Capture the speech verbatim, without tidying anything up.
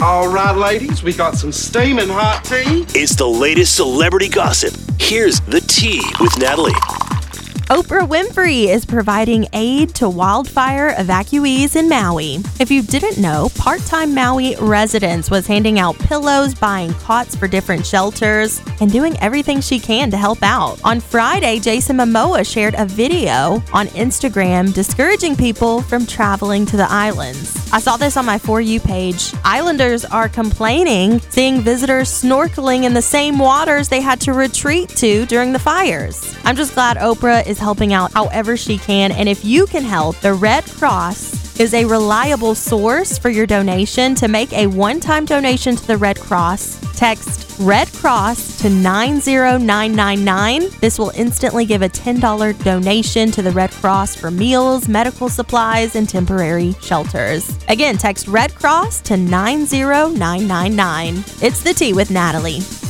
All right, ladies, we got some steaming hot tea. It's the latest celebrity gossip. Here's The Tea with Natalie. Oprah Winfrey is providing aid to wildfire evacuees in Maui. If you didn't know, part-time Maui residents was handing out pillows, buying cots for different shelters, and doing everything she can to help out. On Friday, Jason Momoa shared a video on Instagram discouraging people from traveling to the islands. I saw this on my For You page. Islanders are complaining seeing visitors snorkeling in the same waters they had to retreat to during the fires. I'm just glad Oprah is helping out however she can, and if you can help, the Red Cross is a reliable source for your donation. To make a one-time donation to the Red Cross, text Red Cross to nine zero nine nine nine. This will instantly give a ten dollars donation to the Red Cross for meals, medical supplies, and temporary shelters. Again, text Red Cross to nine zero nine nine nine. It's The Tea with Natalie.